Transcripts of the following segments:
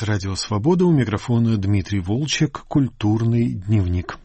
Это «Радио Свобода», у микрофона Дмитрий Волчек, «Культурный дневник».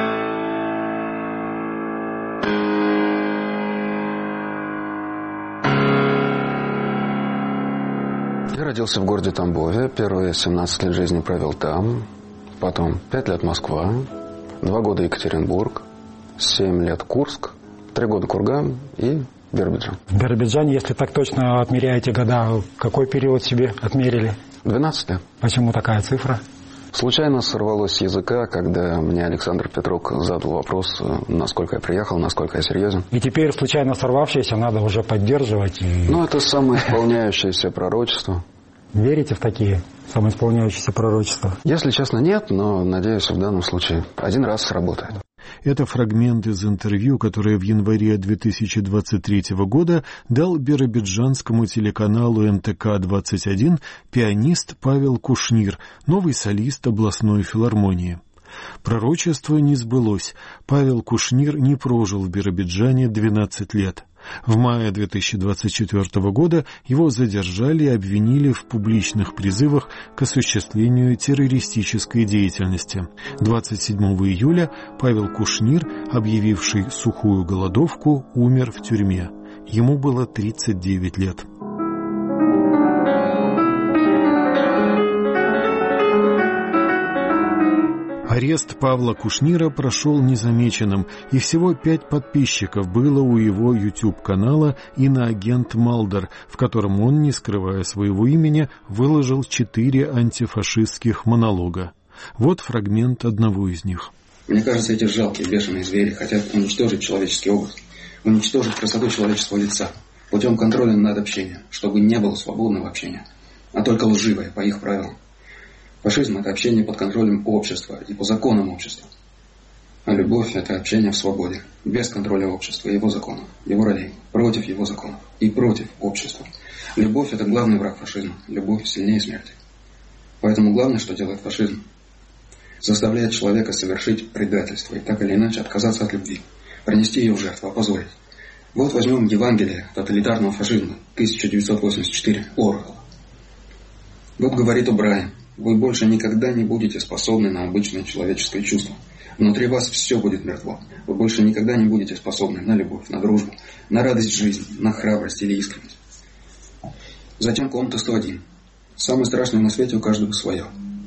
Я родился в городе Тамбове, первые 17 лет жизни провел там, потом 5 лет Москва, 2 года Екатеринбург, 7 лет Курск, 3 года Курган и Биробиджан. В Биробиджане, если так точно отмеряете года, какой период себе отмерили? 12 лет. Почему такая цифра? Случайно сорвалось с языка, когда мне Александр Петрук задал вопрос, насколько я приехал, насколько я серьезен. И теперь случайно сорвавшееся надо уже поддерживать. Это самоисполняющееся пророчество. Верите в такие самоисполняющиеся пророчества? Если честно, нет, но, надеюсь, в данном случае один раз сработает. Это фрагмент из интервью, которое в январе 2023 года дал биробиджанскому телеканалу НТК-21 пианист Павел Кушнир, новый солист областной филармонии. Пророчество не сбылось. Павел Кушнир не прожил в Биробиджане 12 лет. В мае 2024 года его задержали и обвинили в публичных призывах к осуществлению террористической деятельности. 27 июля Павел Кушнир, объявивший сухую голодовку, умер в тюрьме. Ему было 39 лет. Арест Павла Кушнира прошел незамеченным, и всего 5 подписчиков было у его YouTube-канала «Иноагент Малдер», в котором он, не скрывая своего имени, выложил 4 антифашистских монолога. Вот фрагмент одного из них. Мне кажется, эти жалкие, бешеные звери хотят уничтожить человеческий образ, уничтожить красоту человеческого лица путем контроля над общением, чтобы не было свободного общения, а только лживое по их правилам. Фашизм – это общение под контролем общества и по законам общества. А любовь – это общение в свободе, без контроля общества и его законов, его ролей, против его законов и против общества. Любовь – это главный враг фашизма. Любовь сильнее смерти. Поэтому главное, что делает фашизм – заставляет человека совершить предательство и так или иначе отказаться от любви, принести ее в жертву, опозорить. Вот возьмем Евангелие тоталитарного фашизма 1984 Оруэлла. Вот говорит О'Брайен: вы больше никогда не будете способны на обычное человеческое чувство. Внутри вас все будет мертво. Вы больше никогда не будете способны на любовь, на дружбу, на радость жизни, на храбрость или искренность. Затем комната 101. Самое страшное на свете у каждого свое.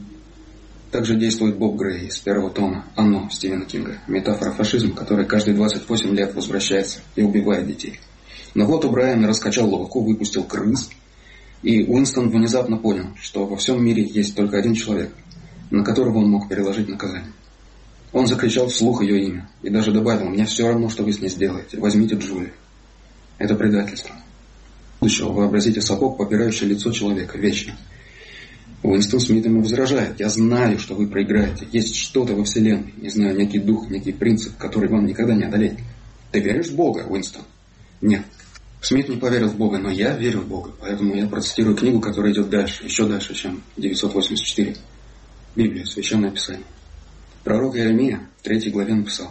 Также действует Боб Грей из первого тома «Оно» Стивена Кинга. Метафора фашизма, которая каждые 28 лет возвращается и убивает детей. Но вот О'Брайен раскачал лодку, выпустил крыс, и Уинстон внезапно понял, что во всем мире есть только один человек, на которого он мог переложить наказание. Он закричал вслух ее имя и даже добавил: «Мне все равно, что вы с ней сделаете. Возьмите Джули». Это предательство. Будущего вообразите сапог, попирающий лицо человека, вечно. Уинстон Смит ему возражает: «Я знаю, что вы проиграете. Есть что-то во Вселенной. Не знаю, некий дух, некий принцип, который вам никогда не одолеет». «Ты веришь в Бога, Уинстон?» «Нет». Смит не поверил в Бога, но я верю в Бога, поэтому я процитирую книгу, которая идет дальше, еще дальше, чем 984. Библия, Священное Писание. Пророк Иеремия в 3 главе написал: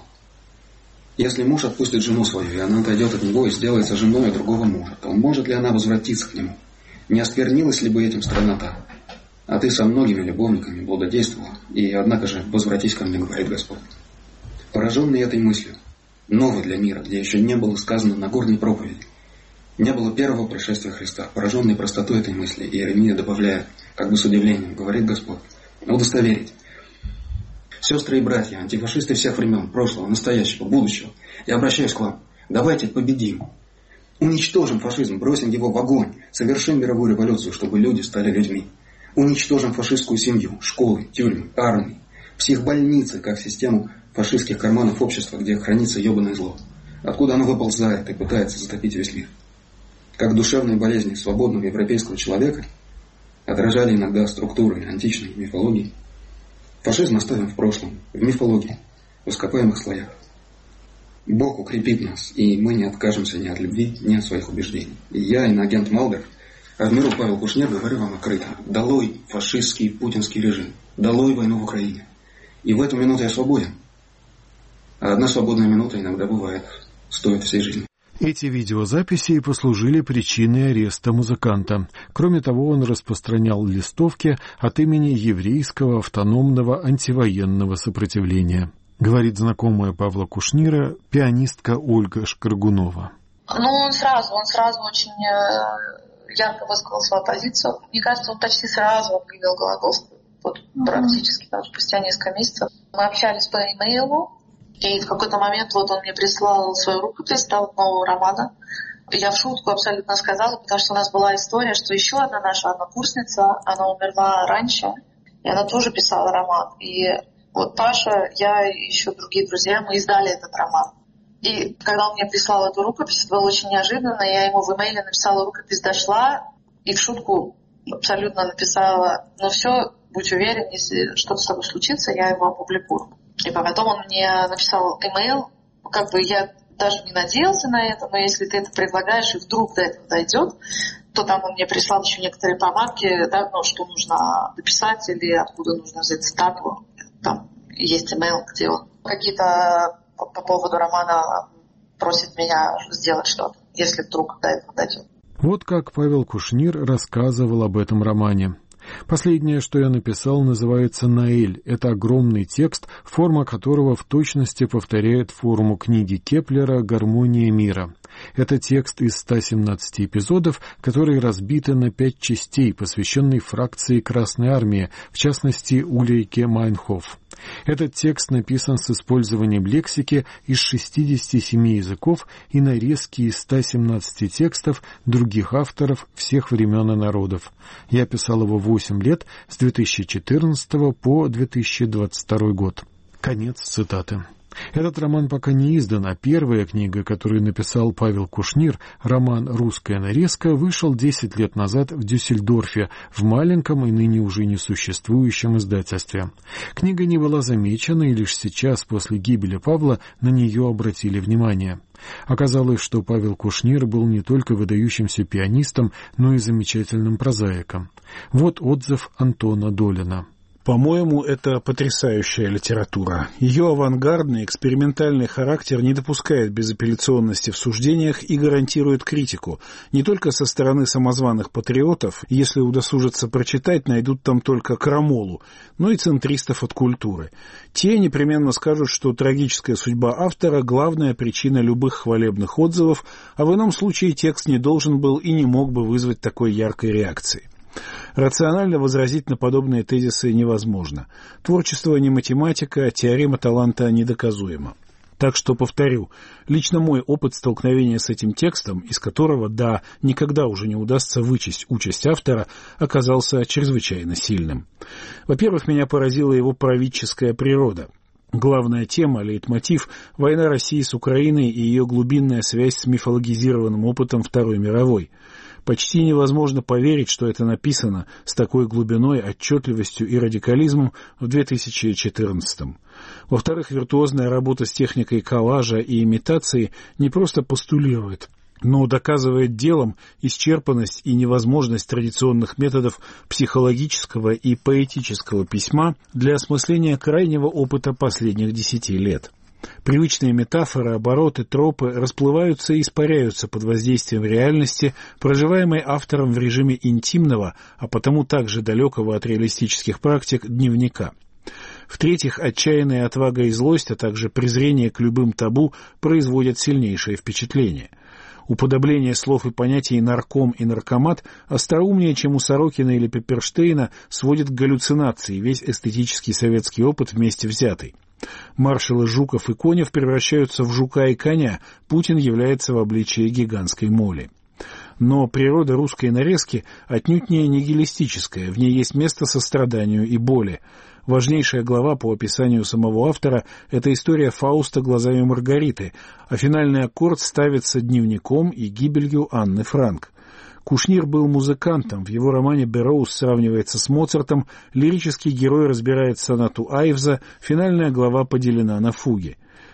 «Если муж отпустит жену свою, и она отойдет от него и сделается женой другого мужа, то может ли она возвратиться к нему? Не осквернилась ли бы этим страна та? А ты со многими любовниками блудодействовала, и однако же возвратись ко мне, говорит Господь». Пораженный этой мыслью, новой для мира, где еще не было сказано Нагорной проповеди, не было первого пришествия Христа. Пораженный простотой этой мысли, Иеремия добавляет, как бы с удивлением, говорит Господь: удостоверить. Сестры и братья, антифашисты всех времен, прошлого, настоящего, будущего, я обращаюсь к вам. Давайте победим. Уничтожим фашизм, бросим его в огонь, совершим мировую революцию, чтобы люди стали людьми. Уничтожим фашистскую семью, школы, тюрьмы, армии, психбольницы, как систему фашистских карманов общества, где хранится ебаное зло, откуда оно выползает и пытается затопить весь мир. Как душевные болезни свободного европейского человека отражали иногда структуры античной мифологии, фашизм оставим в прошлом, в мифологии, в ископаемых слоях. Бог укрепит нас, и мы не откажемся ни от любви, ни от своих убеждений. И я, иноагент Малдер, а в миру Павел Кушнир, говорю вам открыто: долой фашистский путинский режим, долой войну в Украине. И в эту минуту я свободен. А одна свободная минута иногда бывает, стоит всей жизни. Эти видеозаписи и послужили причиной ареста музыканта. Кроме того, он распространял листовки от имени еврейского автономного антивоенного сопротивления, говорит знакомая Павла Кушнира, пианистка Ольга Шкаргунова. Он сразу очень ярко высказал свою позицию. Мне кажется, он почти сразу объявил Голодовку, практически спустя несколько месяцев. Мы общались по имейлу. И в какой-то момент он мне прислал свою рукопись нового романа. Я в шутку абсолютно сказала, потому что у нас была история, что еще одна наша однокурсница, она умерла раньше, и она тоже писала роман. И Паша, я и еще другие друзья, мы издали этот роман. И когда он мне прислал эту рукопись, это было очень неожиданно. Я ему в имейле написала, рукопись дошла, и в шутку абсолютно написала, все, будь уверен, если что-то с тобой случится, я его опубликую. И потом он мне написал имейл, я даже не надеялся на это, но если ты это предлагаешь и вдруг до этого дойдет, то там он мне прислал еще некоторые помарки, что нужно написать или откуда нужно взять цитату. Там есть имейл, где он какие-то по поводу романа просит меня сделать что-то, если вдруг до этого дойдет. Вот как Павел Кушнир рассказывал об этом романе. Последнее, что я написал, называется «Наэль». Это огромный текст, форма которого в точности повторяет форму книги Кеплера «Гармония мира». Это текст из 117 эпизодов, которые разбиты на 5 частей, посвященной фракции Красной Армии, в частности, Ульрике Майнхоф. Этот текст написан с использованием лексики из 67 языков и нарезки из 117 текстов других авторов всех времен и народов. Я писал его 8 лет, с 2014 по 2022 год. Конец цитаты. Этот роман пока не издан, а первая книга, которую написал Павел Кушнир, роман «Русская нарезка», вышел 10 лет назад в Дюссельдорфе, в маленьком и ныне уже несуществующем издательстве. Книга не была замечена, и лишь сейчас, после гибели Павла, на нее обратили внимание. Оказалось, что Павел Кушнир был не только выдающимся пианистом, но и замечательным прозаиком. Вот отзыв Антона Долина. По-моему, это потрясающая литература. Ее авангардный, экспериментальный характер не допускает безапелляционности в суждениях и гарантирует критику. Не только со стороны самозваных патриотов, если удосужатся прочитать, найдут там только крамолу, но и центристов от культуры. Те непременно скажут, что трагическая судьба автора – главная причина любых хвалебных отзывов, а в ином случае текст не должен был и не мог бы вызвать такой яркой реакции. Рационально возразить на подобные тезисы невозможно. Творчество не математика, теорема таланта недоказуема. Так что, повторю, лично мой опыт столкновения с этим текстом, из которого, никогда уже не удастся вычесть участь автора, оказался чрезвычайно сильным. Во-первых, меня поразила его правительская природа. Главная тема, лейтмотив – война России с Украиной и ее глубинная связь с мифологизированным опытом Второй мировой. Почти невозможно поверить, что это написано с такой глубиной, отчетливостью и радикализмом в 2014-м. Во-вторых, виртуозная работа с техникой коллажа и имитации не просто постулирует, но доказывает делом исчерпанность и невозможность традиционных методов психологического и поэтического письма для осмысления крайнего опыта последних 10 лет. Привычные метафоры, обороты, тропы расплываются и испаряются под воздействием реальности, проживаемой автором в режиме интимного, а потому также далекого от реалистических практик, дневника. В-третьих, отчаянная отвага и злость, а также презрение к любым табу производят сильнейшее впечатление. Уподобление слов и понятий нарком и наркомат остроумнее, чем у Сорокина или Пепперштейна, сводит к галлюцинации весь эстетический советский опыт вместе взятый. Маршалы Жуков и Конев превращаются в жука и коня, Путин является в обличии гигантской моли. Но природа русской нарезки отнюдь не нигилистическая, в ней есть место состраданию и боли. Важнейшая глава по описанию самого автора – это история Фауста глазами Маргариты, а финальный аккорд ставится дневником и гибелью Анны Франк. Кушнир был музыкантом, в его романе «Берроуз» сравнивается с Моцартом, лирический герой разбирает сонату Айвза, финальная глава поделена на фуги.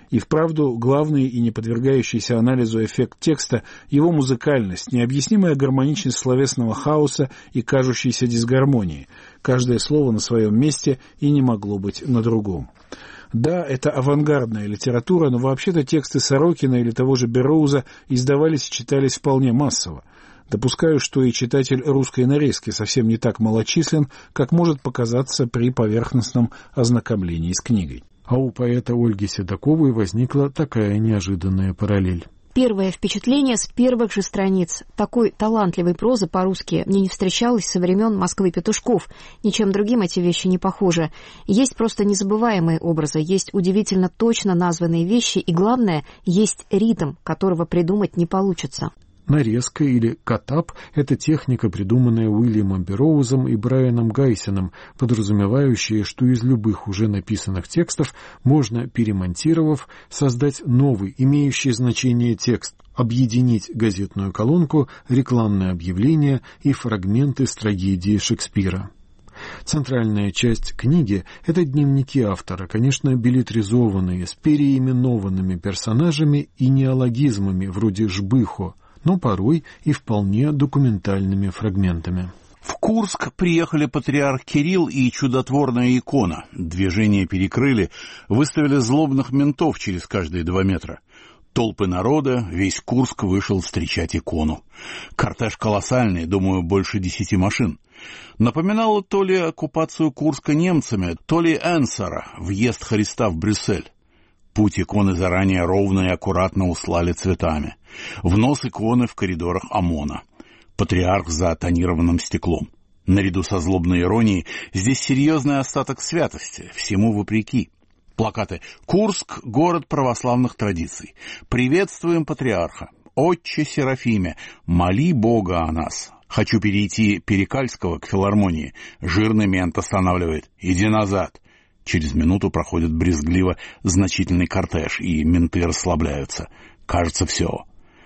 И вправду, главный и не подвергающийся анализу эффект текста — его музыкальность, необъяснимая гармоничность словесного хаоса и кажущейся дисгармонии. Каждое слово на своем месте и не могло быть на другом. Да, это авангардная литература, но вообще-то тексты Сорокина или того же Берроуза издавались и читались вполне массово. Допускаю, что и читатель русской нарезки совсем не так малочислен, как может показаться при поверхностном ознакомлении с книгой. А у поэта Ольги Седоковой возникла такая неожиданная параллель. Первое впечатление с первых же страниц. Такой талантливой прозы по-русски мне не встречалось со времен Москвы Петушков. Ничем другим эти вещи не похожи. Есть просто незабываемые образы, есть удивительно точно названные вещи, и главное, есть ритм, которого придумать не получится. Нарезка или катап — это техника, придуманная Уильямом Берроузом и Брайаном Гайсеном, подразумевающая, что из любых уже написанных текстов можно, перемонтировав, создать новый, имеющий значение текст, объединить газетную колонку, рекламное объявление и фрагменты с трагедии Шекспира. Центральная часть книги — это дневники автора, конечно, беллетризованные, с переименованными персонажами и неологизмами вроде «жбыхо», но порой и вполне документальными фрагментами. В Курск приехали патриарх Кирилл и чудотворная икона. Движение перекрыли, выставили злобных ментов через каждые 2 метра. Толпы народа, весь Курск вышел встречать икону. Кортеж колоссальный, думаю, больше 10 машин. Напоминало то ли оккупацию Курска немцами, то ли Энсара, въезд Христа в Брюссель. Путь иконы заранее ровно и аккуратно услали цветами. В нос иконы в коридорах ОМОНа. Патриарх за тонированным стеклом. Наряду со злобной иронией здесь серьезный остаток святости, всему вопреки. Плакаты «Курск – город православных традиций». «Приветствуем патриарха». «Отче Серафиме, моли Бога о нас». «Хочу перейти Перекальского к филармонии». Жирный мент останавливает. «Иди назад». Через минуту проходит брезгливо значительный кортеж, и менты расслабляются. Кажется, все.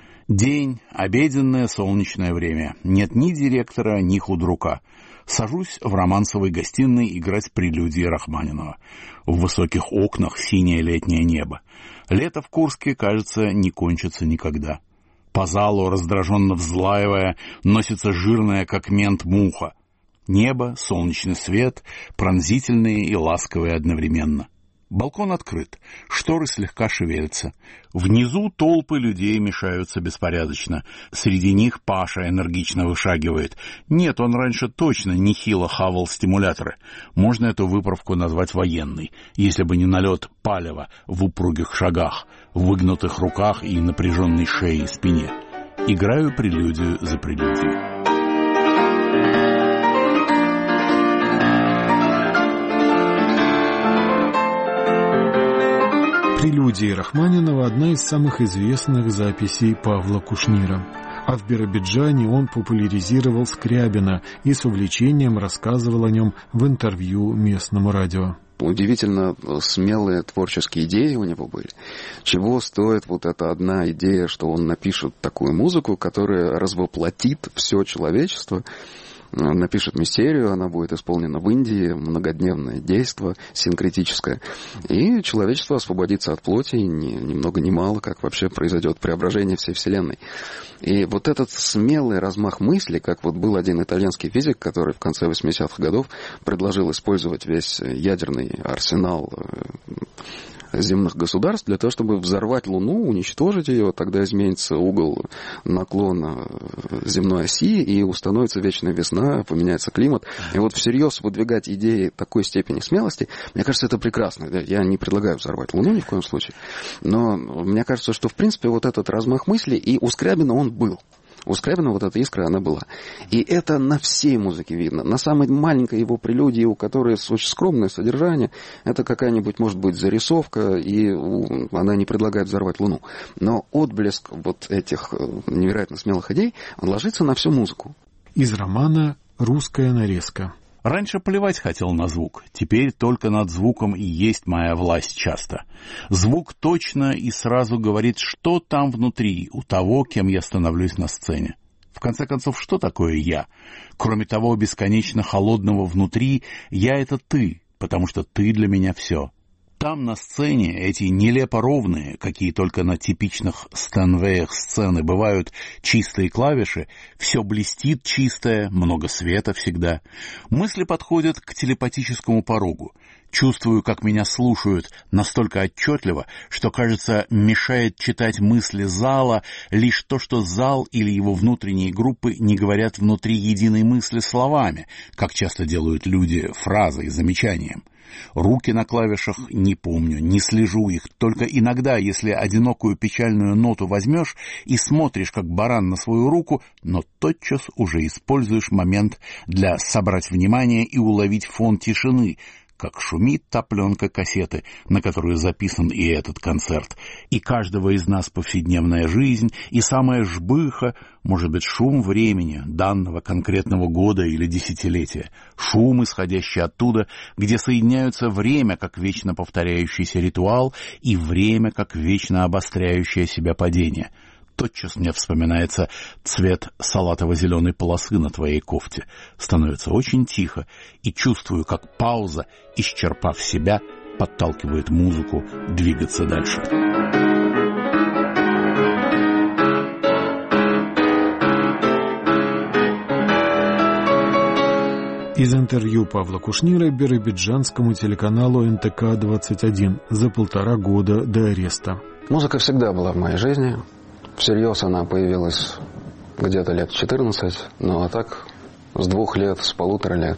День, обеденное солнечное время. Нет ни директора, ни худрука. Сажусь в романсовой гостиной играть прелюдии Рахманинова. В высоких окнах синее летнее небо. Лето в Курске, кажется, не кончится никогда. По залу, раздраженно взлаивая, носится жирная, как мент, муха. Небо, солнечный свет, пронзительные и ласковые одновременно. Балкон открыт, шторы слегка шевелятся. Внизу толпы людей мешаются беспорядочно. Среди них Паша энергично вышагивает. Нет, он раньше точно нехило хавал стимуляторы. Можно эту выправку назвать военной, если бы не налет палева в упругих шагах, выгнутых руках и напряженной шее и спине. Играю прелюдию за прелюдией. Прелюдии Рахманинова — одна из самых известных записей Павла Кушнира. А в Биробиджане он популяризировал Скрябина и с увлечением рассказывал о нем в интервью местному радио. Удивительно смелые творческие идеи у него были. Чего стоит вот эта одна идея, что он напишет такую музыку, которая развоплотит все человечество. Он напишет мистерию, она будет исполнена в Индии, многодневное действо, синкретическое. И человечество освободится от плоти, ни много ни мало, как вообще произойдет преображение всей Вселенной. И вот этот смелый размах мысли, как вот был один итальянский физик, который в конце 80-х годов предложил использовать весь ядерный арсенал земных государств для того, чтобы взорвать Луну, уничтожить ее, тогда изменится угол наклона земной оси, и установится вечная весна, поменяется климат. И вот всерьез выдвигать идеи такой степени смелости, мне кажется, это прекрасно. Я не предлагаю взорвать Луну ни в коем случае, но мне кажется, что в принципе вот этот размах мысли, и у Скрябина он был. У Скрябина вот эта искра, она была. И это на всей музыке видно. На самой маленькой его прелюдии, у которой очень скромное содержание, это какая-нибудь, может быть, зарисовка, и она не предлагает взорвать Луну. Но отблеск вот этих невероятно смелых идей, он ложится на всю музыку. Из романа «Русская нарезка». Раньше плевать хотел на звук, теперь только над звуком и есть моя власть часто. Звук точно и сразу говорит, что там внутри у того, кем я становлюсь на сцене. В конце концов, что такое я? Кроме того бесконечно холодного внутри, я — это ты, потому что ты для меня все. Там, на сцене, эти нелепо ровные, какие только на типичных Стэнвеях сцены бывают, чистые клавиши, все блестит чистое, много света всегда. Мысли подходят к телепатическому порогу. Чувствую, как меня слушают настолько отчетливо, что, кажется, мешает читать мысли зала лишь то, что зал или его внутренние группы не говорят внутри единой мысли словами, как часто делают люди фразой, замечанием. Руки на клавишах не помню, не слежу их, только иногда, если одинокую печальную ноту возьмешь и смотришь, как баран на свою руку, но тотчас уже используешь момент для собрать внимание и уловить фон тишины, как шумит та пленка кассеты, на которую записан и этот концерт. И каждого из нас повседневная жизнь, и самая жбыха, может быть, шум времени, данного конкретного года или десятилетия. Шум, исходящий оттуда, где соединяются время, как вечно повторяющийся ритуал, и время, как вечно обостряющее себя падение. Тотчас мне вспоминается цвет салатово-зеленой полосы на твоей кофте. Становится очень тихо, и чувствую, как пауза, исчерпав себя, подталкивает музыку двигаться дальше. Из интервью Павла Кушнира биробиджанскому телеканалу НТК-21 за 1,5 года до ареста. Музыка всегда была в моей жизни. Всерьез она появилась где-то лет 14, ну а так с 2 лет, с 1,5 лет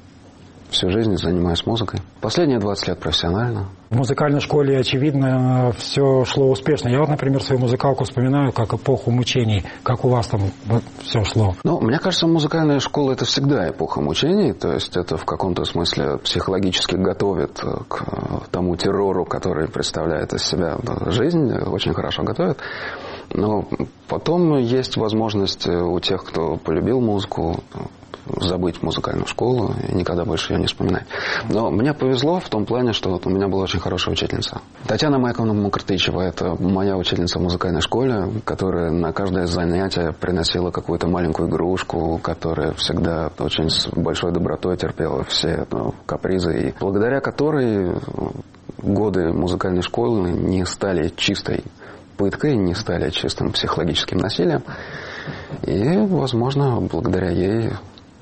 всю жизнь занимаюсь музыкой. Последние 20 лет профессионально. В музыкальной школе, очевидно, все шло успешно. Я вот, например, свою музыкалку вспоминаю как эпоху мучений. Как у вас там все шло? Ну, мне кажется, музыкальная школа – это всегда эпоха мучений. То есть это в каком-то смысле психологически готовит к тому террору, который представляет из себя жизнь. Очень хорошо готовит. Но потом есть возможность у тех, кто полюбил музыку, забыть музыкальную школу и никогда больше ее не вспоминать. Но мне повезло в том плане, что вот у меня была очень хорошая учительница. Татьяна Майковна Мукртычева – это моя учительница в музыкальной школе, которая на каждое занятие приносила какую-то маленькую игрушку, которая всегда очень с большой добротой терпела все капризы, и благодаря которой годы музыкальной школы не стали чистой пыткой, не стали чистым психологическим насилием. И, возможно, благодаря ей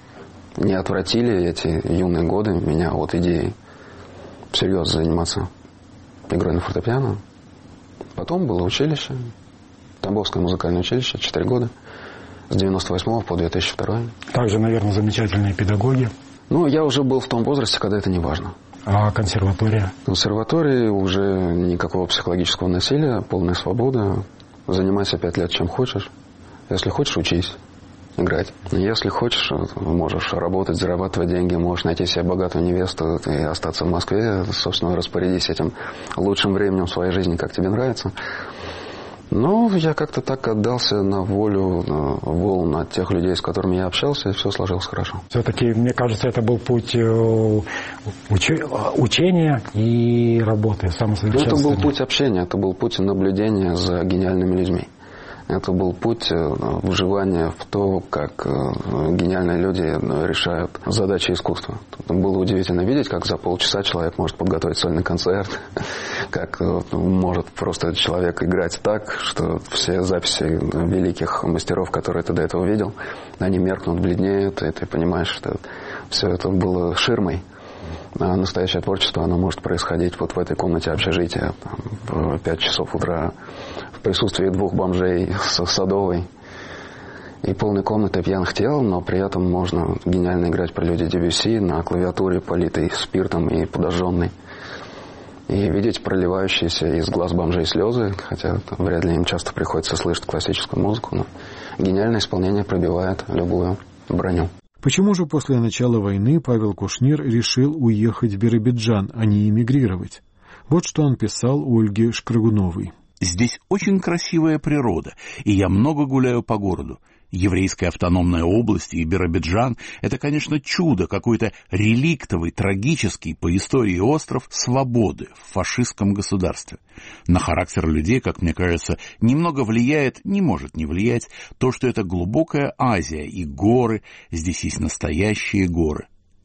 не отвратили эти юные годы меня от идеи всерьез заниматься игрой на фортепиано. Потом было училище, Тамбовское музыкальное училище, 4 года, с 98 по 2002. Также, наверное, замечательные педагоги. Ну, я уже был в том возрасте, когда это не важно. А консерватория? В консерватории уже никакого психологического насилия, полная свобода. Занимайся 5 лет чем хочешь. Если хочешь, учись играть. Если хочешь, можешь работать, зарабатывать деньги, можешь найти себе богатую невесту и остаться в Москве. Собственно, распорядись этим лучшим временем в своей жизни, как тебе нравится. Но я как-то так отдался на волю, на волн от тех людей, с которыми я общался, и все сложилось хорошо. Все-таки, мне кажется, это был путь учения и работы, самосовершенствования. Это был путь общения, это был путь наблюдения за гениальными людьми. Это был путь вживания в то, как гениальные люди решают задачи искусства. Было удивительно видеть, как за полчаса человек может подготовить сольный концерт, как может просто человек играть так, что все записи великих мастеров, которые ты до этого видел, они меркнут, бледнеют, и ты понимаешь, что все это было ширмой. А настоящее творчество, оно может происходить вот в этой комнате общежития в 5 часов утра в присутствии 2 бомжей с Садовой и полной комнаты пьяных тел, но при этом можно гениально играть прелюдии Дебюсси на клавиатуре, политой спиртом и подожженной. И видеть проливающиеся из глаз бомжей слезы, хотя вряд ли им часто приходится слышать классическую музыку, но гениальное исполнение пробивает любую броню. Почему же после начала войны Павел Кушнир решил уехать в Биробиджан, а не эмигрировать? Вот что он писал Ольге Шкрыгуновой. «Здесь очень красивая природа, и я много гуляю по городу. Еврейская автономная область и Биробиджан – это, конечно, чудо, какой-то реликтовый, трагический по истории остров свободы в фашистском государстве. На характер людей, как мне кажется, немного влияет, не может не влиять, то, что это глубокая Азия и горы, здесь есть настоящие горы.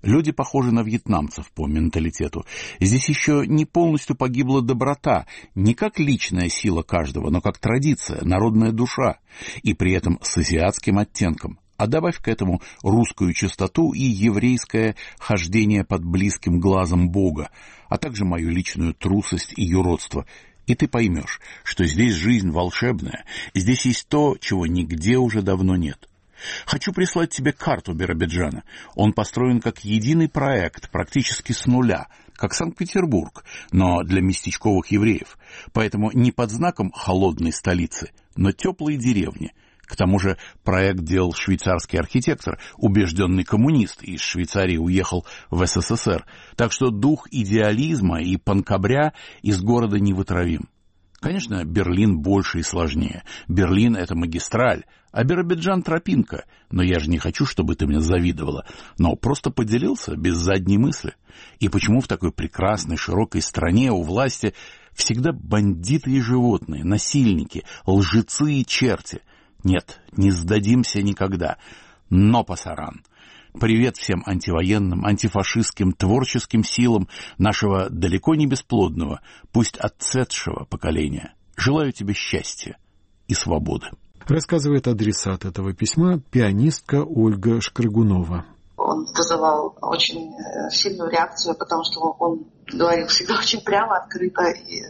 Люди похожи на вьетнамцев по менталитету. Здесь еще не полностью погибла доброта, не как личная сила каждого, но как традиция, народная душа, и при этом с азиатским оттенком. А добавь к этому русскую чистоту и еврейское хождение под близким глазом Бога, а также мою личную трусость и юродство. И ты поймешь, что здесь жизнь волшебная, здесь есть то, чего нигде уже давно нет. Хочу прислать тебе карту Биробиджана. Он построен как единый проект, практически с нуля, как Санкт-Петербург, но для местечковых евреев. Поэтому не под знаком холодной столицы, но теплой деревни. К тому же проект делал швейцарский архитектор, убежденный коммунист, из Швейцарии уехал в СССР. Так что дух идеализма и панкабря из города невытравим. Конечно, Берлин больше и сложнее. Берлин — это магистраль, а Биробиджан — тропинка. Но я же не хочу, чтобы ты мне завидовала. Но просто поделился, без задней мысли. И почему в такой прекрасной, широкой стране у власти всегда бандиты и животные, насильники, лжецы и черти? Нет, не сдадимся никогда. Но пасаран. Привет всем антивоенным, антифашистским, творческим силам нашего далеко не бесплодного, пусть отцветшего поколения. Желаю тебе счастья и свободы. Рассказывает адресат этого письма пианистка Ольга Шкрыгунова. Он вызывал очень сильную реакцию, потому что он говорил всегда очень прямо, открыто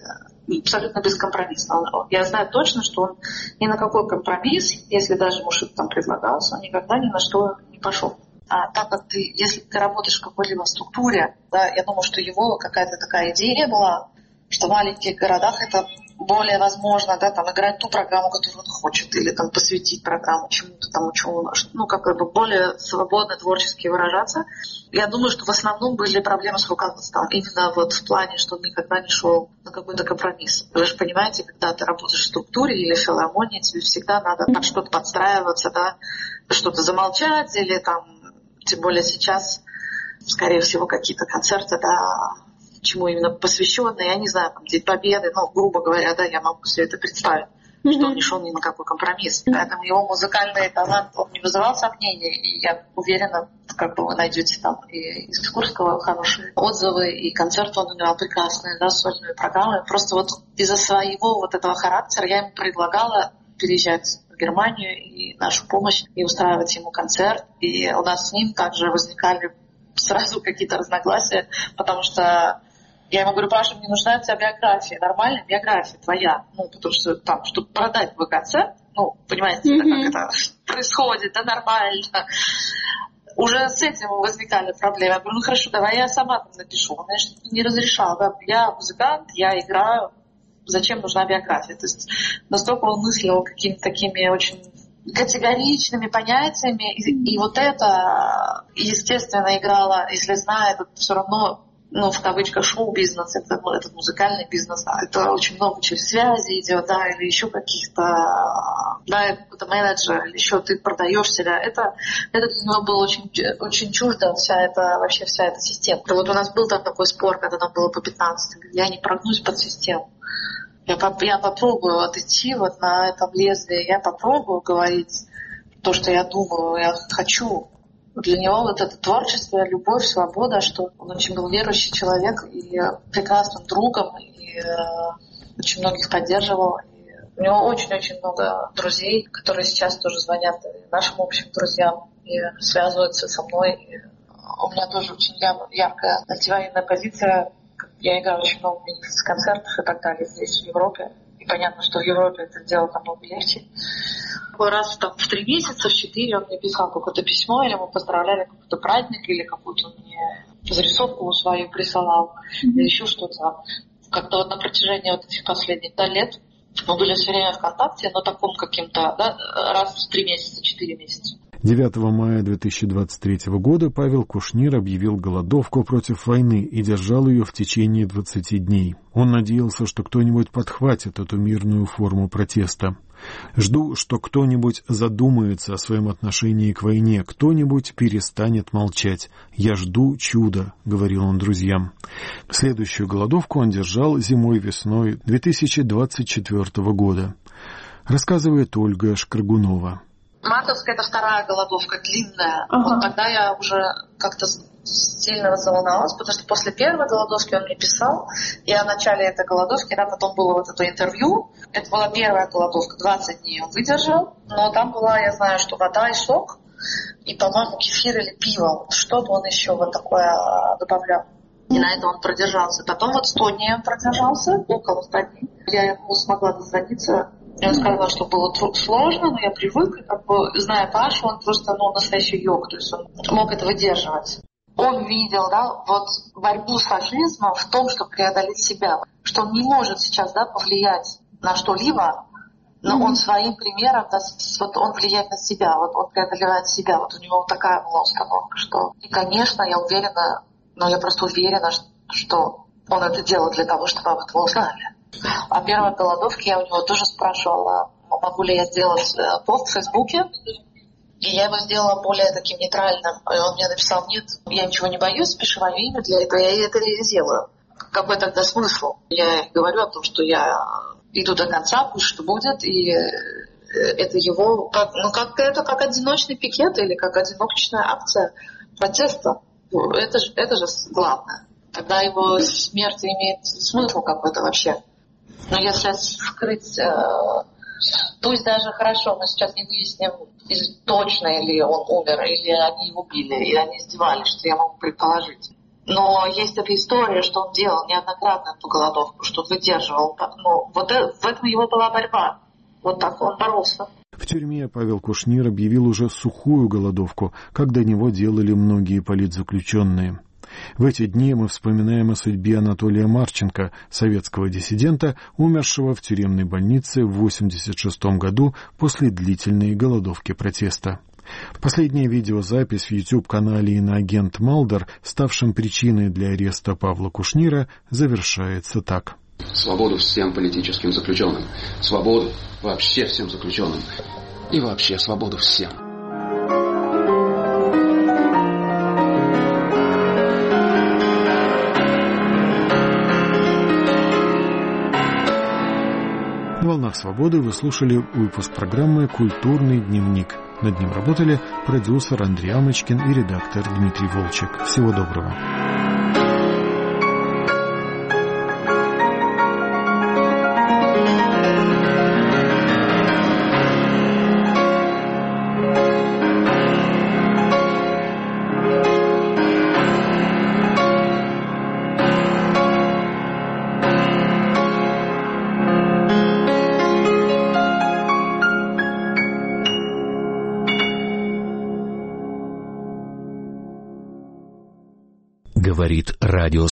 и абсолютно бескомпромиссно. Я знаю точно, что он ни на какой компромисс, если даже ему что-то там предлагалось, он никогда ни на что не пошел. А так как если ты работаешь в какой-либо структуре, да, я думаю, что его какая-то такая идея была, что в маленьких городах это более возможно, да, там, играть ту программу, которую он хочет, или там посвятить программу чему-то там, как бы более свободно, творчески выражаться. Я думаю, что в основном были проблемы с руководством. Именно вот в плане, что он никогда не шел на какой-то компромисс. Вы же понимаете, когда ты работаешь в структуре или в филармонии, тебе всегда надо под что-то подстраиваться, да, что-то замолчать, или там, тем более сейчас, скорее всего, какие-то концерты, да, чему именно посвященные, я не знаю, там, День Победы, грубо говоря, да, я могу все это представить, что он не шел ни на какой компромисс. Поэтому его музыкальный талант, он не вызывал сомнений, и я уверена, как бы вы найдете там и из Курского хорошие отзывы, и концерт он играл прекрасные, да, сольные программы. Просто вот из-за своего вот этого характера я ему предлагала переезжать в Германию и нашу помощь, и устраивать ему концерт. И у нас с ним также возникали сразу какие-то разногласия, потому что я ему говорю: Паша, мне нужна у тебя биография, нормальная биография твоя. Потому что там, чтобы продать твой концерт, понимаете, как это происходит, да, нормально. Уже с этим возникали проблемы. Я говорю: хорошо, давай я сама там напишу. Он, конечно, не разрешал. Да? Я музыкант, я играю, зачем нужна биография? То есть настолько он мыслил какими-то такими очень категоричными понятиями. И вот это, естественно, играло, если знает, это все равно, в кавычках, шоу-бизнес, этот музыкальный бизнес, да, это очень много через связи идет, да, или еще каких-то, да, какой-то менеджер, или еще ты продаешь себя. Это для него было очень, очень чуждо, вся эта система. Вот у нас был там такой спор, когда нам было по 15, я не прогнусь под систему. Я попробую отойти вот на этом лезвии, я попробую говорить то, что я думаю, я хочу. Для него вот это творчество, любовь, свобода, что он очень был верующий человек и прекрасным другом, и очень многих поддерживал. И у него очень-очень много друзей, которые сейчас тоже звонят нашим общим друзьям и связываются со мной. И у меня тоже очень яркая антивоенная позиция. Я играю очень много концертов и так далее здесь, в Европе. И понятно, что в Европе это делать намного легче. Раз в 3 месяца, в 4 он мне писал какое-то письмо, или мы поздравляли какой-то праздник, или какую-то мне зарисовку свою присылал, или еще что-то. Как-то вот на протяжении вот этих последних лет мы были все время в контакте, но таком каким-то, да, раз в 3 месяца, 4 месяца. 9 мая 2023 года Павел Кушнир объявил голодовку против войны и держал ее в течение 20 дней. Он надеялся, что кто-нибудь подхватит эту мирную форму протеста. «Жду, что кто-нибудь задумается о своем отношении к войне, кто-нибудь перестанет молчать. Я жду чуда», — говорил он друзьям. Следующую голодовку он держал зимой-весной 2024 года. Рассказывает Ольга Шкрыгунова. Мартовская — это вторая голодовка, длинная. Вот тогда я уже как-то сильно заволновалась, потому что после первой голодовки он мне писал, и о начале этой голодовки, да, потом было вот это интервью. Это была первая голодовка, 20 дней он выдержал, но там была, я знаю, что вода и сок, и, по-моему, кефир или пиво, что-то он еще вот такое добавлял. И на это он продержался. Потом вот 100 дней он продержался, около 100 дней. Я ему смогла дозвониться. Я сказала, что было сложно, но я привык. И как бы, зная Пашу, он просто настоящий йог. То есть он мог это выдерживать. Он видел, да, вот борьбу с фашизмом в том, чтобы преодолеть себя. Что он не может сейчас, да, повлиять на что-либо, но он своим примером, да, вот он влияет на себя, вот он преодолевает себя. Вот у него вот такая была установка, что... И, конечно, я уверена, я просто уверена, что он это делал для того, чтобы об этом узнали. А первой голодовке я у него тоже спрашивала, могу ли я сделать пост в Фейсбуке. И я его сделала более таким нейтральным. И он мне написал: нет, я ничего не боюсь, пиши мое имя для этого, я это и сделаю. Какой тогда смысл? Я говорю о том, что я иду до конца, пусть что будет, и это его, как одиночный пикет или как одиночная акция протеста. Это же главное. Тогда его смерть имеет смысл какой-то вообще. Но если вскрыть, пусть даже хорошо, мы сейчас не выясним точно, или он умер, или они его убили, или они издевались, что я могу предположить. Но есть эта история, что он делал неоднократно эту голодовку, что выдерживал. В этом его была борьба. Вот так он боролся. В тюрьме Павел Кушнир объявил уже сухую голодовку, как до него делали многие политзаключенные. В эти дни мы вспоминаем о судьбе Анатолия Марченко, советского диссидента, умершего в тюремной больнице в 1986 году после длительной голодовки протеста. Последняя видеозапись в YouTube-канале «Иноагент Малдер», ставшим причиной для ареста Павла Кушнира, завершается так. Свободу всем политическим заключенным. Свободу вообще всем заключенным. И вообще свободу всем. На «Волнах свободы» вы слушали выпуск программы «Культурный дневник». Над ним работали продюсер Андрей Амочкин и редактор Дмитрий Волчек. Всего доброго. Говорит радио